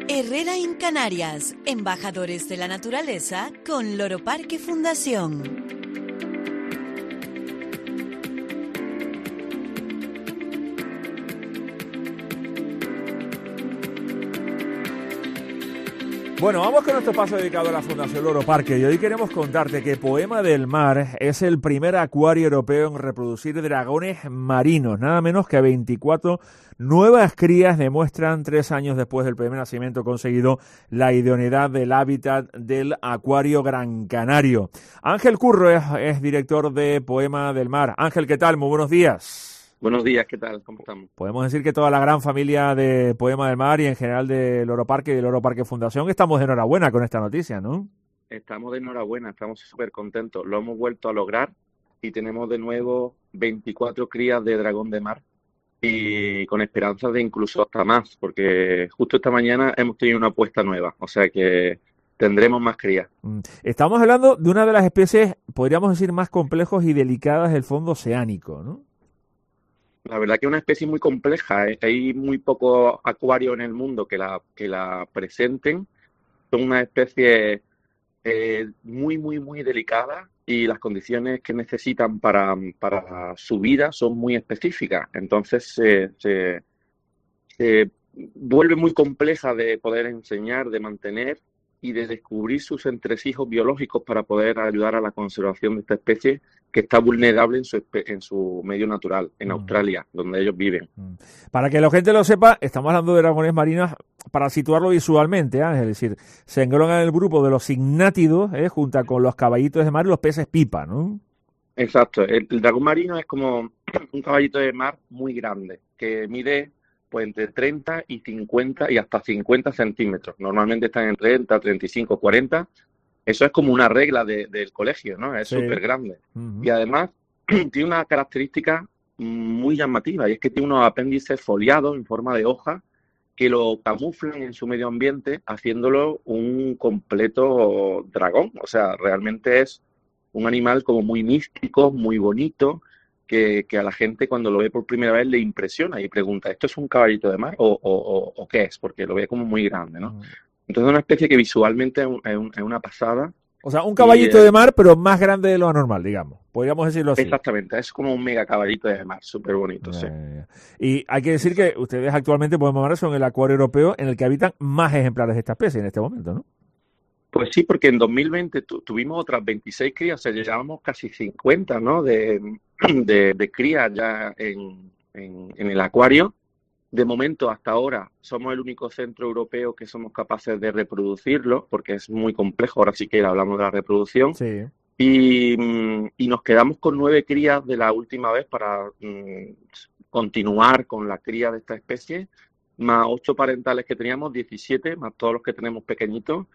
Herrera en Canarias, embajadores de la naturaleza con Loro Parque Fundación. Bueno, vamos con nuestro espacio dedicado a la Fundación Loro Parque y hoy queremos contarte que Poema del Mar es el primer acuario europeo en reproducir dragones marinos. Nada menos que 24 nuevas crías demuestran 3 años después del primer nacimiento conseguido la idoneidad del hábitat del acuario Gran Canario. Ángel Curro es director de Poema del Mar. Ángel, ¿qué tal? Muy buenos días. Buenos días, ¿qué tal? ¿Cómo estamos? Podemos decir que toda la gran familia de Poema del Mar y en general de Loro Parque y de Loro Parque Fundación estamos de enhorabuena con esta noticia, ¿no? Estamos de enhorabuena, estamos súper contentos. Lo hemos vuelto a lograr y tenemos de nuevo 24 crías de dragón de mar y con esperanzas de incluso hasta más, porque justo esta mañana hemos tenido una apuesta nueva, o sea que tendremos más crías. Estamos hablando de una de las especies, podríamos decir, más complejos y delicadas del fondo oceánico, ¿no? La verdad que es una especie muy compleja, ¿eh? Hay muy pocos acuarios en el mundo que la presenten. Son una especie muy delicada y las condiciones que necesitan para su vida son muy específicas. Entonces se vuelve muy compleja de poder enseñar, de mantener y de descubrir sus entresijos biológicos para poder ayudar a la conservación de esta especie que está vulnerable en su medio natural, en Australia, donde ellos viven. Para que la gente lo sepa, estamos hablando de dragones marinos para situarlo visualmente, ¿eh? Es decir, se engloban en el grupo de los signátidos, junto con los caballitos de mar y los peces pipa, ¿no? Exacto. El dragón marino es como un caballito de mar muy grande, que mide pues entre 30 y 50 y hasta 50 centímetros. Normalmente están en 30, 35, 40. Eso es como una regla del colegio, ¿no? Es súper grande. Y además tiene una característica muy llamativa, y es que tiene unos apéndices foliados en forma de hoja que lo camuflan en su medio ambiente, haciéndolo un completo dragón. O sea, realmente es un animal como muy místico, muy bonito, que a la gente cuando lo ve por primera vez le impresiona y pregunta, ¿esto es un caballito de mar o qué es? Porque lo ve como muy grande, ¿no? Entonces es una especie que visualmente es una pasada. O sea, un caballito de mar, pero más grande de lo normal, digamos. Podríamos decirlo así. Exactamente, es como un mega caballito de mar, súper bonito, sí. Y hay que decir que ustedes actualmente, Poema del Mar, son el acuario europeo en el que habitan más ejemplares de esta especie en este momento, ¿no? Pues sí, porque en 2020 tuvimos otras 26 crías, o sea, llevábamos casi 50, ¿no? de crías ya en el acuario. De momento, hasta ahora, somos el único centro europeo que somos capaces de reproducirlo, porque es muy complejo, ahora sí que hablamos de la reproducción. Sí. Y nos quedamos con 9 crías de la última vez para continuar con la cría de esta especie, más 8 parentales que teníamos, 17, más todos los que tenemos pequeñitos.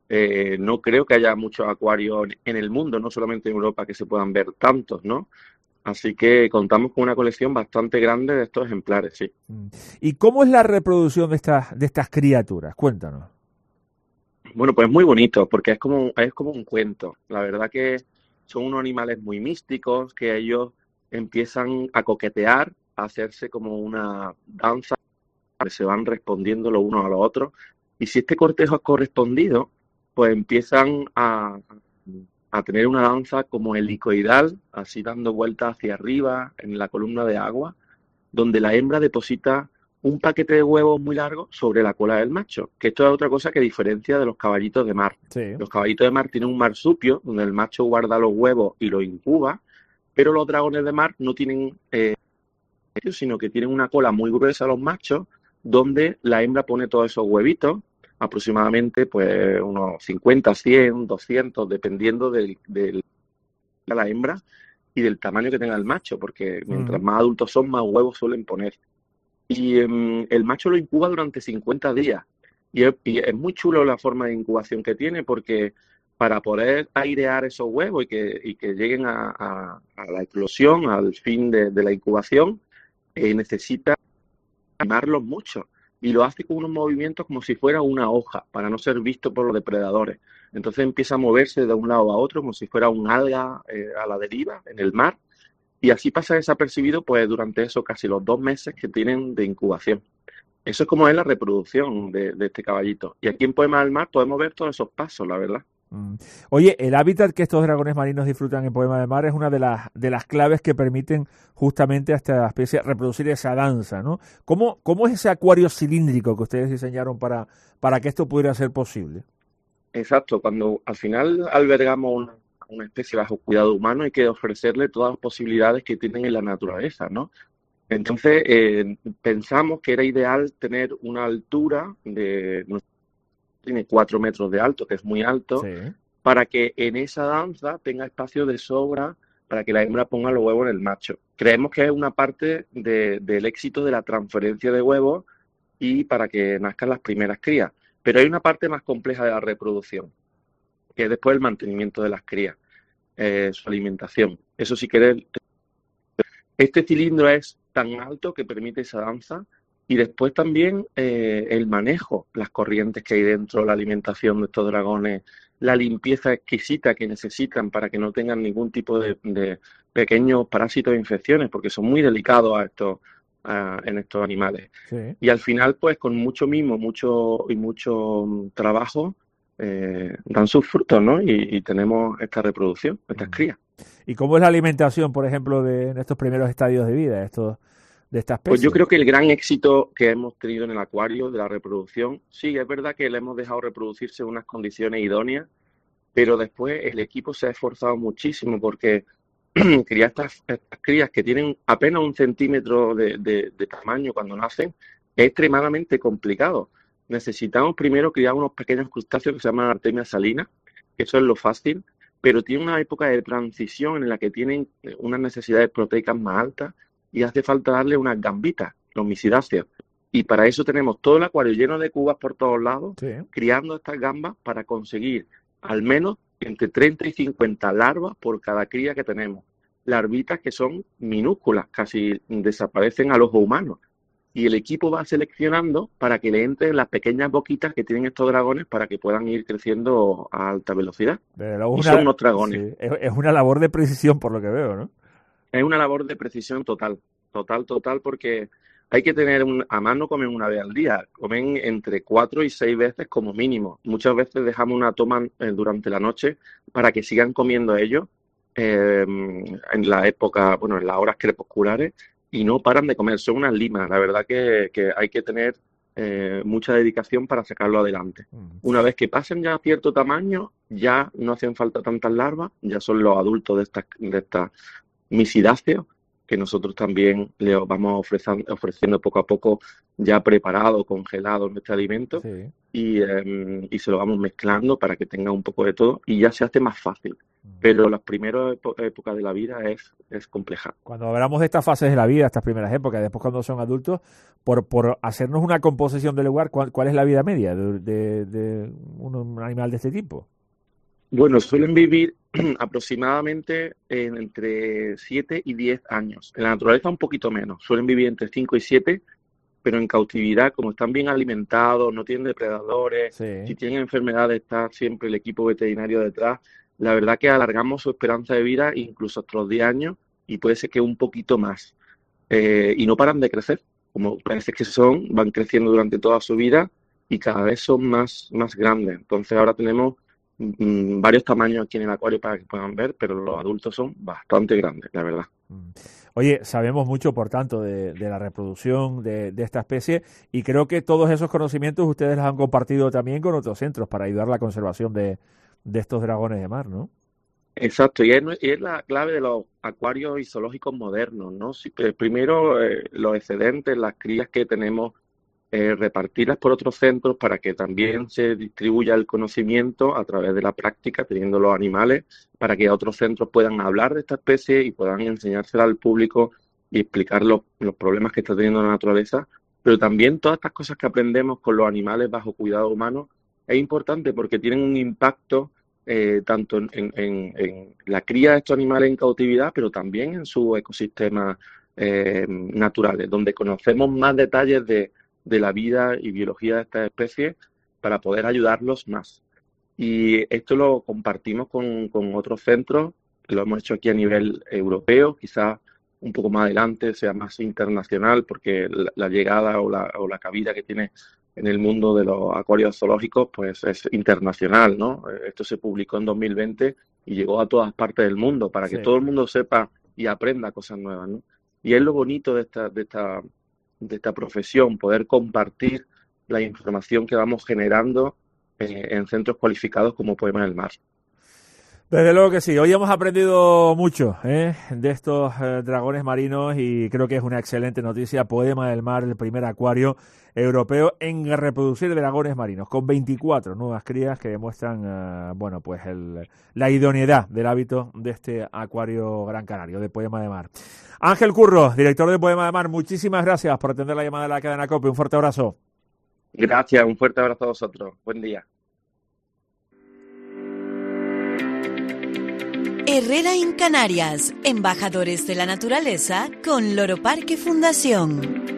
No creo que haya muchos acuarios en el mundo, no solamente en Europa, que se puedan ver tantos, ¿no? Así que contamos con una colección bastante grande de estos ejemplares, sí. ¿Y cómo es la reproducción de estas criaturas? Cuéntanos. Bueno, pues muy bonito, porque es como un cuento. La verdad que son unos animales muy místicos, que ellos empiezan a coquetear, a hacerse como una danza, que se van respondiendo los unos a los otros. Y si este cortejo es correspondido, pues empiezan a tener una danza como helicoidal, así dando vueltas hacia arriba en la columna de agua, donde la hembra deposita un paquete de huevos muy largo sobre la cola del macho, que esto es otra cosa que diferencia de los caballitos de mar. Sí. Los caballitos de mar tienen un marsupio, donde el macho guarda los huevos y los incuba, pero los dragones de mar no tienen sino que tienen una cola muy gruesa los machos, donde la hembra pone todos esos huevitos, aproximadamente pues unos 50, 100, 200, dependiendo de la hembra y del tamaño que tenga el macho, porque mientras más adultos son, más huevos suelen poner. Y el macho lo incuba durante 50 días. Y es muy chulo la forma de incubación que tiene, porque para poder airear esos huevos y que lleguen a la eclosión, al fin de la incubación, necesita animarlos mucho. Y lo hace con unos movimientos como si fuera una hoja, para no ser visto por los depredadores. Entonces empieza a moverse de un lado a otro como si fuera un alga a la deriva en el mar. Y así pasa desapercibido pues durante eso casi los 2 meses que tienen de incubación. Eso es como es la reproducción de este caballito. Y aquí en Poema del Mar podemos ver todos esos pasos, la verdad. Oye, el hábitat que estos dragones marinos disfrutan en Poema del Mar es una de las claves que permiten justamente a esta especie reproducir esa danza, ¿no? ¿Cómo es ese acuario cilíndrico que ustedes diseñaron para que esto pudiera ser posible? Exacto, cuando al final albergamos una especie bajo cuidado humano, hay que ofrecerle todas las posibilidades que tienen en la naturaleza, ¿no? Entonces, pensamos que era ideal tener una altura tiene 4 metros de alto, que es muy alto, Sí. para que en esa danza tenga espacio de sobra para que la hembra ponga los huevos en el macho. Creemos que es una parte del éxito de la transferencia de huevos y para que nazcan las primeras crías. Pero hay una parte más compleja de la reproducción, que es después el mantenimiento de las crías, su alimentación. Eso si quieres, este cilindro es tan alto que permite esa danza y después también el manejo, las corrientes que hay dentro, la alimentación de estos dragones, la limpieza exquisita que necesitan para que no tengan ningún tipo de pequeños parásitos e infecciones, porque son muy delicados en estos animales. Sí. Y al final, pues con mucho mimo, mucho trabajo, dan sus frutos, ¿no? Y tenemos esta reproducción, estas crías. ¿Y cómo es la alimentación, por ejemplo, en estos primeros estadios de vida de esta especie? Pues yo creo que el gran éxito que hemos tenido en el acuario de la reproducción, sí, es verdad que le hemos dejado reproducirse en unas condiciones idóneas, pero después el equipo se ha esforzado muchísimo porque criar estas crías que tienen apenas 1 centímetro de tamaño cuando nacen es extremadamente complicado. Necesitamos primero criar unos pequeños crustáceos que se llaman Artemia salina, que eso es lo fácil, pero tiene una época de transición en la que tienen unas necesidades proteicas más altas y hace falta darle unas gambitas, los misidáceos. Y para eso tenemos todo el acuario lleno de cubas por todos lados, Sí. criando estas gambas para conseguir al menos entre 30 y 50 larvas por cada cría que tenemos. Larvitas que son minúsculas, casi desaparecen al ojo humano. Y el equipo va seleccionando para que le entren las pequeñas boquitas que tienen estos dragones para que puedan ir creciendo a alta velocidad. Y son unos dragones. Sí, es una labor de precisión por lo que veo, ¿no? Es una labor de precisión total, porque hay que tener a mano comen una vez al día, comen entre 4 y 6 veces como mínimo. Muchas veces dejamos una toma durante la noche para que sigan comiendo ellos en la época, bueno, en las horas crepusculares y no paran de comer. Son unas limas, la verdad que hay que tener mucha dedicación para sacarlo adelante. Una vez que pasen ya a cierto tamaño, ya no hacen falta tantas larvas, ya son los adultos de estas misidáceos, que nosotros también le vamos ofreciendo poco a poco ya preparado, congelado nuestro alimento, Sí. y se lo vamos mezclando para que tenga un poco de todo y ya se hace más fácil. Pero las primeras épocas de la vida es compleja. Cuando hablamos de estas fases de la vida, estas primeras épocas, después cuando son adultos, por hacernos una composición del lugar, ¿cuál es la vida media de un animal de este tipo? Bueno, suelen vivir aproximadamente entre 7 y 10 años. En la naturaleza un poquito menos, suelen vivir entre 5 y 7, pero en cautividad, como están bien alimentados, no tienen depredadores, Sí. si tienen enfermedades, está siempre el equipo veterinario detrás. La verdad que alargamos su esperanza de vida incluso hasta los 10 años y puede ser que un poquito más. Y no paran de crecer, como parece que van creciendo durante toda su vida y cada vez son más grandes. Entonces ahora tenemos varios tamaños aquí en el acuario para que puedan ver, pero los adultos son bastante grandes, la verdad. Oye, sabemos mucho, por tanto, de la reproducción de esta especie y creo que todos esos conocimientos ustedes los han compartido también con otros centros para ayudar a la conservación de estos dragones de mar, ¿no? Exacto, y es la clave de los acuarios y zoológicos modernos, ¿no? Primero, los excedentes, las crías que tenemos, repartirlas por otros centros para que también se distribuya el conocimiento a través de la práctica, teniendo los animales, para que otros centros puedan hablar de esta especie y puedan enseñársela al público y explicar los problemas que está teniendo la naturaleza. Pero también todas estas cosas que aprendemos con los animales bajo cuidado humano es importante porque tienen un impacto tanto en la cría de estos animales en cautividad, pero también en sus ecosistemas naturales, donde conocemos más detalles de la vida y biología de estas especies para poder ayudarlos más. Y esto lo compartimos con otros centros, lo hemos hecho aquí a nivel europeo, quizás un poco más adelante sea más internacional, porque la llegada o la cabida que tiene en el mundo de los acuarios zoológicos pues es internacional, ¿no? Esto se publicó en 2020 y llegó a todas partes del mundo para que todo el mundo sepa y aprenda cosas nuevas, ¿no? Y es lo bonito de esta profesión, poder compartir la información que vamos generando en centros cualificados como Poema del Mar. Desde luego que sí. Hoy hemos aprendido mucho de estos dragones marinos y creo que es una excelente noticia. Poema del Mar, el primer acuario europeo en reproducir dragones marinos, con 24 nuevas crías que demuestran pues la idoneidad del hábito de este acuario gran canario de Poema de Mar. Ángel Curro, director de Poema de Mar, muchísimas gracias por atender la llamada de la cadena COPE. Un fuerte abrazo. Gracias, un fuerte abrazo a vosotros. Buen día. Herrera en Canarias, embajadores de la naturaleza con Loro Parque Fundación.